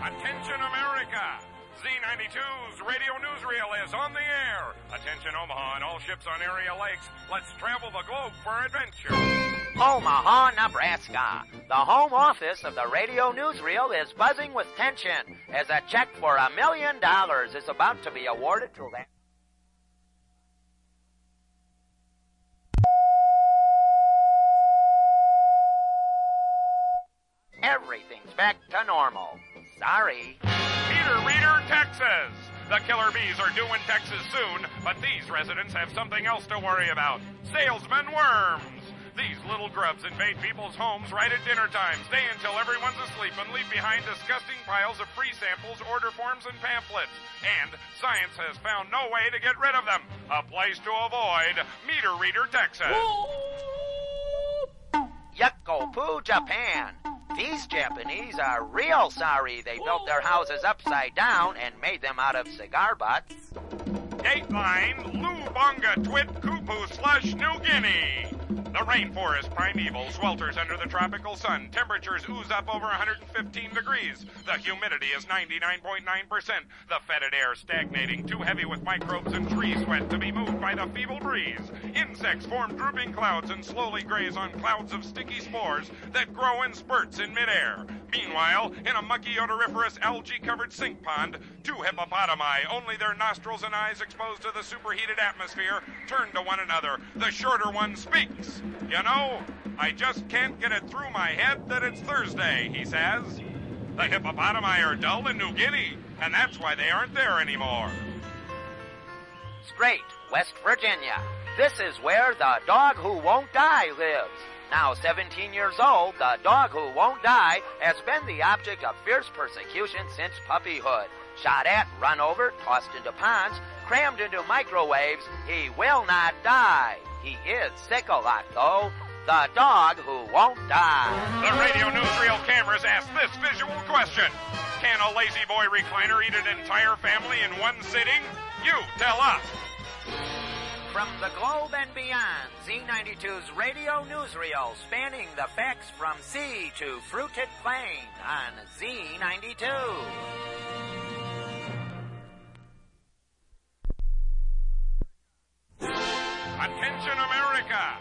Attention, America! Z92's radio newsreel is on the air. Attention, Omaha and all ships on area lakes. Let's travel the globe for adventure. Omaha, Nebraska. The home office of the radio newsreel is buzzing with tension as a check for $1 million is about to be awarded to them. Everything's back to normal. Sorry. Meter Reader, Texas. The killer bees are due in Texas soon, but these residents have something else to worry about. Salesman worms. These little grubs invade people's homes right at dinner time, stay until everyone's asleep, and leave behind disgusting piles of free samples, order forms, and pamphlets. And science has found no way to get rid of them. A place to avoid. Meter Reader, Texas. Yakopu, Japan. These Japanese are real sorry they built their houses upside down and made them out of cigar butts. Dateline, Lubonga Twit Kupu Slush, New Guinea. The rainforest primeval swelters under the tropical sun. Temperatures ooze up over 115 degrees. The humidity is 99.9%. The fetid air stagnating, too heavy with microbes and tree sweat to be moved by the feeble breeze. Insects form drooping clouds and slowly graze on clouds of sticky spores that grow in spurts in midair. Meanwhile, in a mucky, odoriferous, algae-covered sink pond, two hippopotami, only their nostrils and eyes exposed to the superheated atmosphere, turn to one another. The shorter one speaks. You know, I just can't get it through my head that it's Thursday, he says. The hippopotami are dull in New Guinea, and that's why they aren't there anymore. Strait, West Virginia. This is where the dog who won't die lives. Now 17 years old, the dog who won't die has been the object of fierce persecution since puppyhood. Shot at, run over, tossed into ponds, crammed into microwaves, he will not die. He is sick a lot, though. The dog who won't die. The radio newsreel cameras ask this visual question. Can a lazy boy recliner eat an entire family in one sitting? You tell us. From the globe and beyond, Z92's radio newsreel spanning the facts from sea to fruited plain on Z92. Attention, America!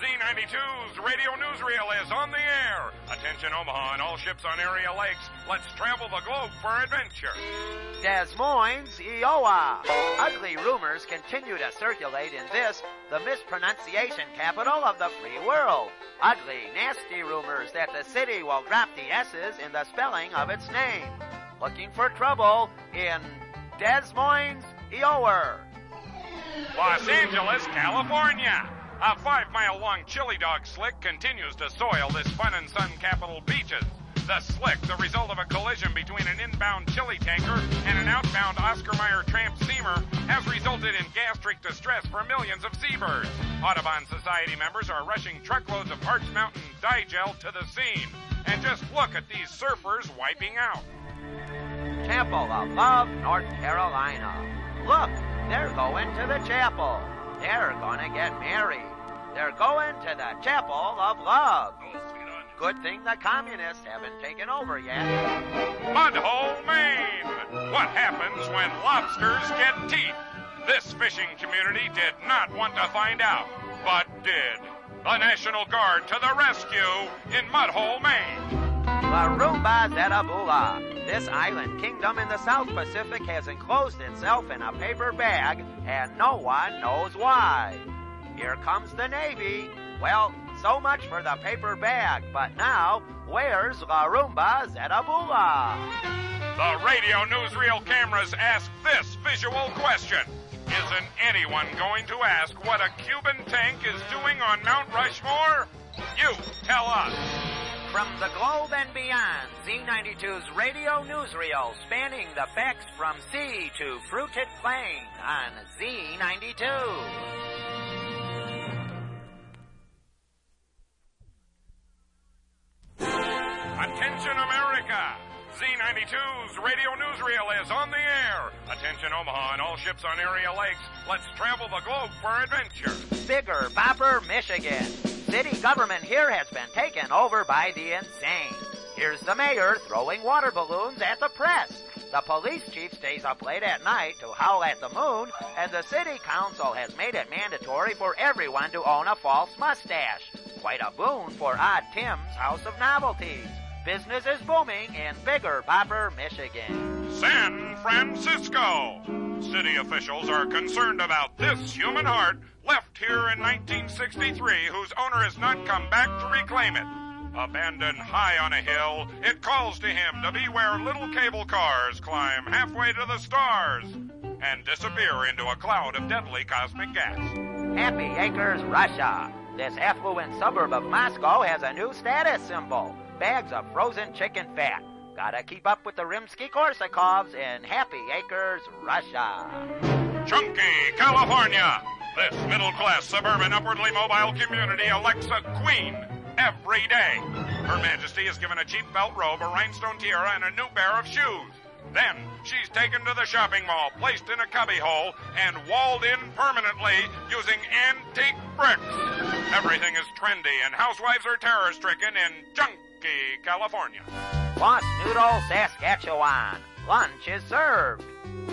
Z92's radio newsreel is on the air. Attention, Omaha and all ships on area lakes. Let's travel the globe for adventure. Des Moines, Iowa. Ugly rumors continue to circulate in this, the mispronunciation capital of the free world. Ugly, nasty rumors that the city will drop the S's in the spelling of its name. Looking for trouble in Des Moines, Iowa. Los Angeles, California. A 5-mile-long chili dog slick continues to soil this fun and sun capital beaches. The slick, the result of a collision between an inbound chili tanker and an outbound Oscar Mayer tramp steamer, has resulted in gastric distress for millions of seabirds. Audubon Society members are rushing truckloads of Hartz Mountain Digel to the scene. And just look at these surfers wiping out. Chapel of Love, North Carolina. Look, they're going to the chapel. They're gonna get married. They're going to the Chapel of Love. Good thing the communists haven't taken over yet. Mudhole, Maine. What happens when lobsters get teeth? This fishing community did not want to find out, but did. The National Guard to the rescue in Mudhole, Maine. Larumba Zetabula. This island kingdom in the South Pacific has enclosed itself in a paper bag, and no one knows why. Here comes the Navy. Well, so much for the paper bag, but now, where's Larumba Zetabula? The radio newsreel cameras ask this visual question. Isn't anyone going to ask what a Cuban tank is doing on Mount Rushmore? You tell us. From the globe and beyond, Z92's radio newsreel spanning the facts from sea to fruited plain on Z92. Attention, America! Z92's radio newsreel is on the air. Attention, Omaha and all ships on area lakes. Let's travel the globe for adventure. Bigger Bopper, Michigan. City government here has been taken over by the insane. Here's the mayor throwing water balloons at the press. The police chief stays up late at night to howl at the moon, and the city council has made it mandatory for everyone to own a false mustache. Quite a boon for Odd Tim's House of Novelties. Business is booming in Bigger Bopper, Michigan. San Francisco. City officials are concerned about this human heart left here in 1963 whose owner has not come back to reclaim it. Abandoned high on a hill, it calls to him to be where little cable cars climb halfway to the stars and disappear into a cloud of deadly cosmic gas. Happy Acres, Russia. This affluent suburb of Moscow has a new status symbol. Bags of frozen chicken fat. Gotta keep up with the Rimsky-Korsakovs in Happy Acres, Russia. Chunky, California. This middle-class, suburban, upwardly mobile community elects a queen every day. Her Majesty is given a cheap felt robe, a rhinestone tiara, and a new pair of shoes. Then she's taken to the shopping mall, placed in a cubbyhole, and walled in permanently using antique bricks. Everything is trendy, and housewives are terror-stricken in Chunky, California. Lost Noodle, Saskatchewan. Lunch is served.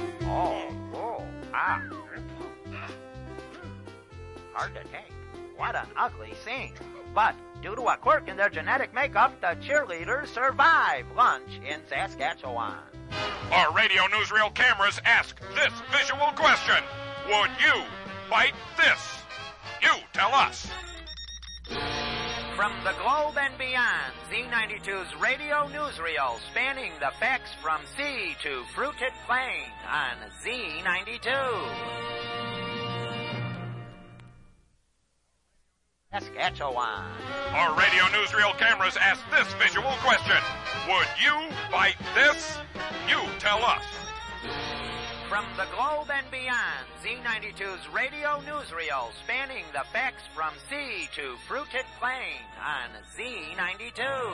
Hard to take. What an ugly scene. But due to a quirk in their genetic makeup, the cheerleaders survive lunch in Saskatchewan. Our radio newsreel cameras ask this visual question. Would you bite this? You tell us. From the globe and beyond, Z92's radio newsreel spanning the facts from sea to fruited plain on Z92. Saskatchewan. Our radio newsreel cameras ask this visual question. Would you bite this? You tell us. From the globe and beyond, Z92's radio newsreel spanning the facts from sea to fruited plain on Z92.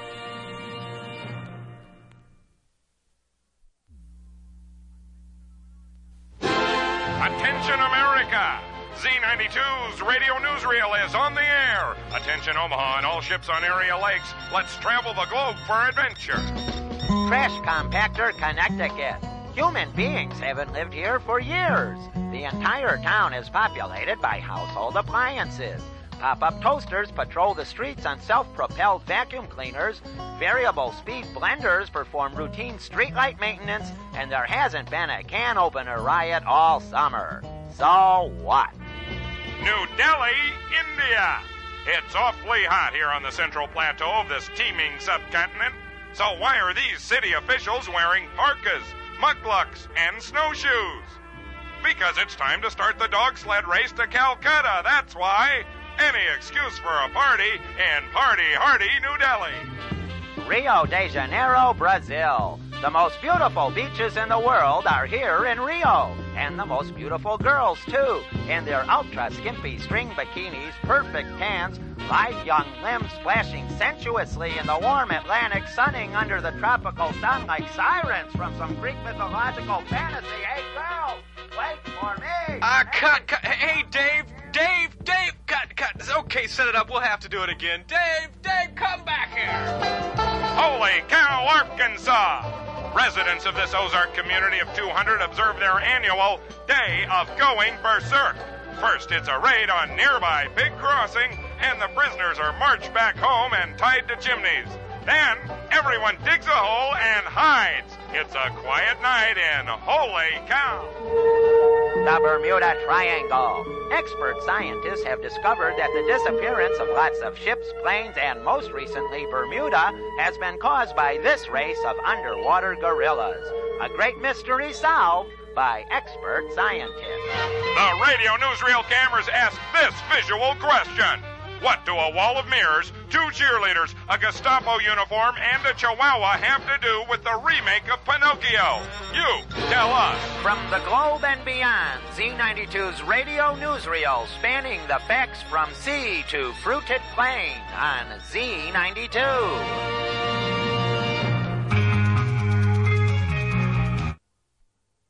Attention, America! Z92's radio newsreel is on the air. Attention, Omaha and all ships on area lakes. Let's travel the globe for adventure. Trash Compactor, Connecticut. Human beings haven't lived here for years. The entire town is populated by household appliances. Pop-up toasters patrol the streets on self-propelled vacuum cleaners. Variable speed blenders perform routine streetlight maintenance, and there hasn't been a can opener riot all summer. So what? New Delhi, India. It's awfully hot here on the central plateau of this teeming subcontinent. So why are these city officials wearing parkas, muglucks, and snowshoes? Because it's time to start the dog sled race to Calcutta, that's why. Any excuse for a party in party-hardy New Delhi. Rio de Janeiro, Brazil. The most beautiful beaches in the world are here in Rio. And the most beautiful girls, too, in their ultra-skimpy string bikinis, perfect tans, lithe young limbs flashing sensuously in the warm Atlantic, sunning under the tropical sun like sirens from some Greek mythological fantasy. Hey, girls, wait for me. Cut. Hey, Dave, cut. Okay, set it up. We'll have to do it again. Dave, come back here. Holy cow, Arkansas! Residents of this Ozark community of 200 observe their annual Day of Going Berserk. First, it's a raid on nearby Pig Crossing, and the prisoners are marched back home and tied to chimneys. Then, everyone digs a hole and hides. It's a quiet night in Holy Cow. The Bermuda Triangle. Expert scientists have discovered that the disappearance of lots of ships, planes, and most recently Bermuda has been caused by this race of underwater gorillas. A great mystery solved by expert scientists. The radio newsreel cameras ask this visual question. What do a wall of mirrors, 2 cheerleaders, a Gestapo uniform, and a Chihuahua have to do with the remake of Pinocchio? You tell us. From the globe and beyond, Z92's radio newsreel spanning the facts from sea to fruited plain on Z92.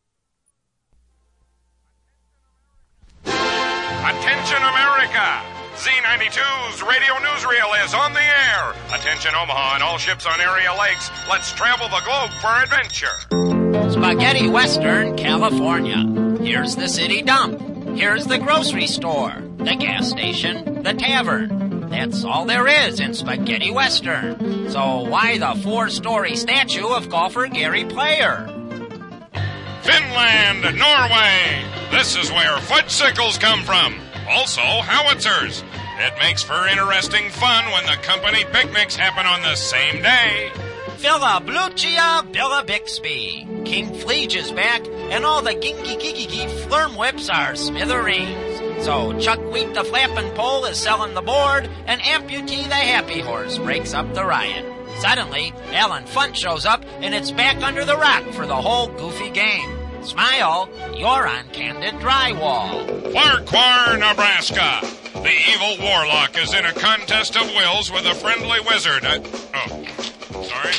Attention, America! Z92's radio newsreel is on the air. Attention Omaha and all ships on area lakes. Let's travel the globe for adventure. Spaghetti Western, California. Here's the city dump. Here's the grocery store, the gas station, the tavern. That's all there is in Spaghetti Western. So why the 4-story statue of golfer Gary Player? Finland, Norway. This is where fudgesicles come from. Also, howitzers. It makes for interesting fun when the company picnics happen on the same day. Villa Blucia, Villa Bixby. King Fleege is back, and all the ginky flirm whips are smithereens. So Chuck Wheat the flapping pole is selling the board, and Amputee the happy horse breaks up the riot. Suddenly, Alan Funt shows up, and it's back under the rock for the whole goofy game. Smile, you're on Candid Drywall. Farquhar, Nebraska. The evil warlock is in a contest of wills with a friendly wizard. Sorry.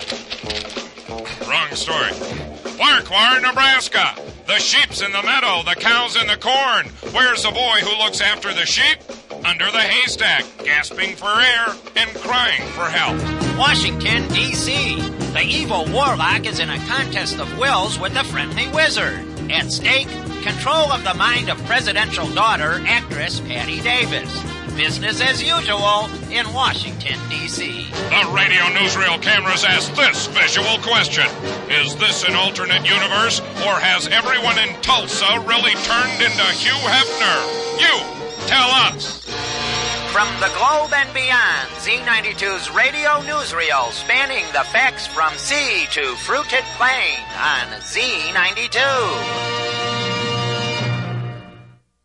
Wrong story. Farquhar, Nebraska. The sheep's in the meadow, the cow's in the corn. Where's the boy who looks after the sheep? Under the haystack, gasping for air and crying for help. Washington, D.C. The evil warlock is in a contest of wills with the friendly wizard. At stake, control of the mind of presidential daughter, actress Patty Davis. Business as usual in Washington, D.C. The radio newsreel cameras ask this visual question. Is this an alternate universe, or has everyone in Tulsa really turned into Hugh Hefner? You, tell us. From the globe and beyond, Z92's radio newsreel spanning the facts from sea to fruited plain on Z92.